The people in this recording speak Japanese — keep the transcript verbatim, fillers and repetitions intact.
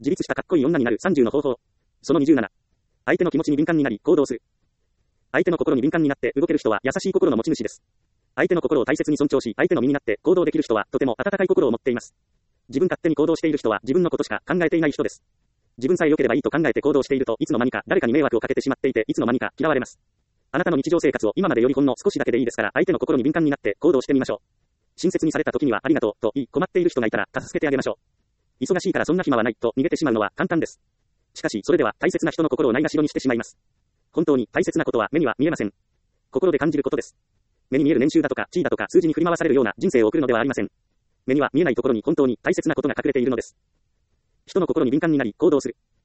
自立したかっこいい女になるさんじゅうの方法。そのにじゅうなな。相手の気持ちに敏感になり行動する。相手の心に敏感になって動ける人は優しい心の持ち主です。相手の心を大切に尊重し、相手の身になって行動できる人はとても温かい心を持っています。自分勝手に行動している人は自分のことしか考えていない人です。自分さえ良ければいいと考えて行動しているといつの間にか誰かに迷惑をかけてしまっていていつの間にか嫌われます。あなたの日常生活を今までよりほんの少しだけでいいですから相手の心に敏感になって行動してみましょう。親切にされた時にはありがとうと言い困っている人がいたら助けてあげましょう。忙しいからそんな暇はないと逃げてしまうのは簡単です。しかしそれでは大切な人の心をないがしろにしてしまいます。本当に大切なことは目には見えません。心で感じることです。目に見える年収だとか地位だとか数字に振り回されるような人生を送るのではありません。目には見えないところに本当に大切なことが隠れているのです。人の心に敏感になり行動する。